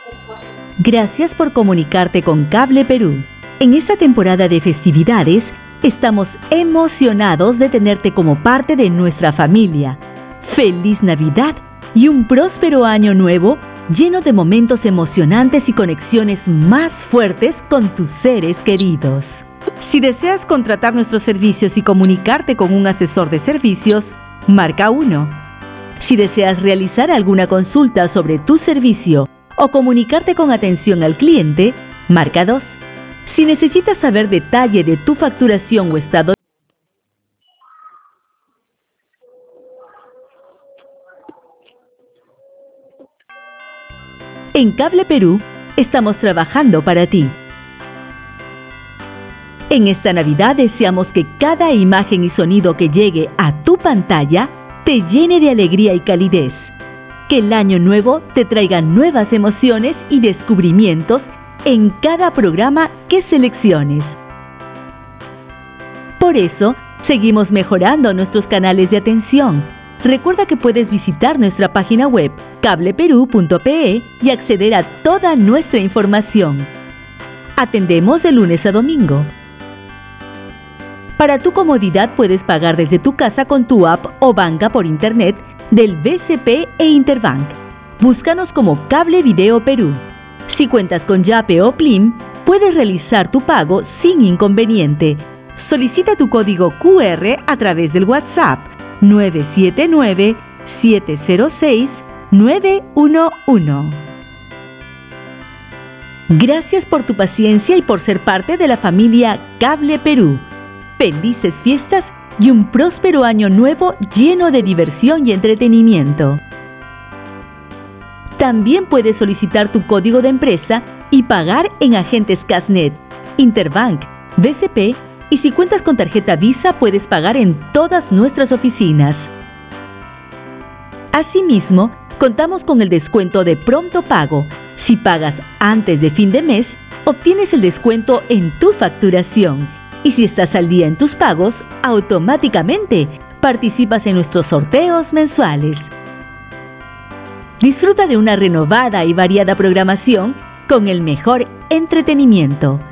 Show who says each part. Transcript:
Speaker 1: Gracias por comunicarte con Cable Perú. En esta temporada de festividades, estamos emocionados de tenerte como parte de nuestra familia. ¡Feliz Navidad y un próspero año nuevo lleno de momentos emocionantes y conexiones más fuertes con tus seres queridos! Si deseas contratar nuestros servicios y comunicarte con un asesor de servicios, marca 1. Si deseas realizar alguna consulta sobre tu servicio o comunicarte con atención al cliente, marca 2. Si necesitas saber detalle de tu facturación o estado en Cable Perú, estamos trabajando para ti. En esta Navidad deseamos que cada imagen y sonido que llegue a tu pantalla te llene de alegría y calidez. Que el año nuevo te traiga nuevas emociones y descubrimientos en cada programa que selecciones. Por eso, seguimos mejorando nuestros canales de atención. Recuerda que puedes visitar nuestra página web cableperú.pe y acceder a toda nuestra información. Atendemos de lunes a domingo. Para tu comodidad puedes pagar desde tu casa con tu app o banca por internet del BCP e Interbank. Búscanos como Cable Video Perú. Si cuentas con Yape o Plim, puedes realizar tu pago sin inconveniente. Solicita tu código QR a través del WhatsApp 979-706-911. Gracias por tu paciencia y por ser parte de la familia Cable Perú. Felices fiestas y un próspero año nuevo lleno de diversión y entretenimiento. También puedes solicitar tu código de empresa y pagar en agentes Casnet, Interbank, BCP y si cuentas con tarjeta Visa puedes pagar en todas nuestras oficinas. Asimismo, contamos con el descuento de pronto pago. Si pagas antes de fin de mes, obtienes el descuento en tu facturación. Y si estás al día en tus pagos, automáticamente participas en nuestros sorteos mensuales. Disfruta de una renovada y variada programación con el mejor entretenimiento.